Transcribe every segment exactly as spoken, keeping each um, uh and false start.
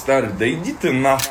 Старый, да иди ты нахуй.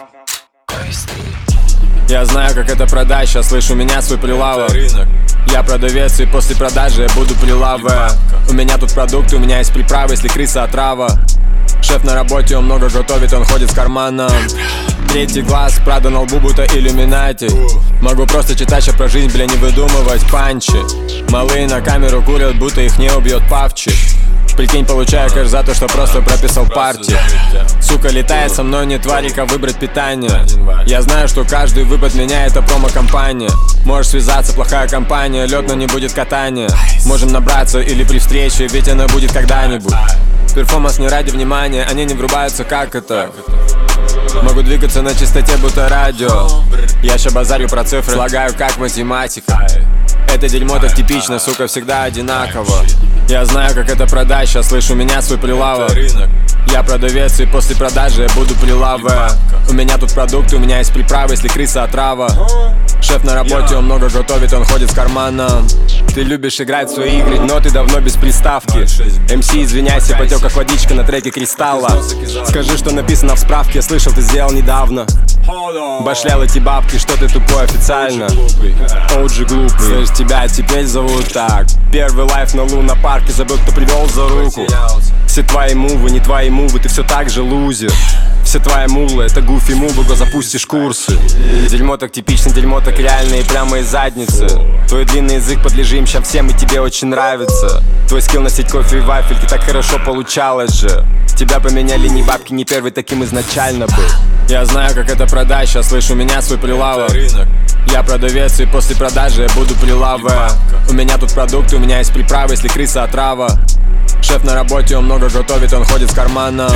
Я знаю, как это продать, сейчас слышу меня свой прилавок. Я продавец, и после продажи я буду прилавы. У меня тут продукты, у меня есть приправы, если крыса отрава. Шеф на работе, он много готовит, он ходит с карманом. Третий глаз, Прада на лбу, будто иллюминати. Могу просто читать сейчас про жизнь, бля, не выдумывать панчи. Малые на камеру курят, будто их не убьет павчи. Прикинь, получаю кэш за то, что просто прописал партии. Сука летает со мной, не тварика, выбрать питание. Я знаю, что каждый выпад меня это промо-компания. Можешь связаться, плохая компания, лед, но не будет катания. Можем набраться или при встрече, ведь она будет когда-нибудь. Перформанс не ради внимания, они не врубаются, как это. Могу двигаться на чистоте, будто радио. Я ща базарю про цифры, слагаю как математика. Это дерьмо так типично, сука, всегда одинаково. Я знаю, как это продать, сейчас слышу меня свой прилавок. Я продавец, и после продажи я буду прилавы. У меня тут продукты, у меня есть приправы, если крыса отрава. Шеф на работе, он много готовит, он ходит с карманом. Ты любишь играть в свои игры, но ты давно без приставки. эм си, извиняйся, потек как водичка на треке Кристалла. Скажи, что написано в справке, я слышал, ты сделал недавно. Башлял эти бабки, что ты тупой официально. Оуджи глупый, слышь, тебя теперь зовут так. Первый лайф на лунопарке, забыл, кто привел за руку. Все твои мувы, не твои мувы, ты все так же лузер. Все твои мулы, это гуфи мувы, го запустишь курсы. Дерьмо так типично, дерьмо так реальное и прямо из задницы. Твой длинный язык подлежим ща всем, и тебе очень нравится. Твой скилл носить кофе и вафельки, так хорошо получалось же. Тебя поменяли ни бабки, ни первый таким изначально был. Я знаю, как это продать, сейчас слышу меня свой прилавок. Я продавец, и после продажи я буду прилавы. У меня тут продукты, у меня есть приправы, если крыса отрава. Шеф на работе, он много готовит, он ходит с карманом.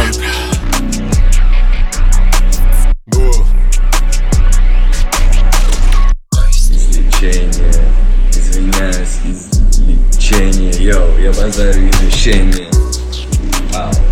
Излечение, извиняюсь, излечение, йоу, я базарю излечение. Вау.